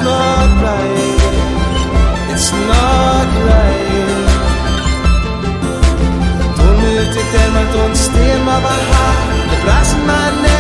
not right. It's not right. Don't move to them, I don't stay in my heart. The brass in my neck.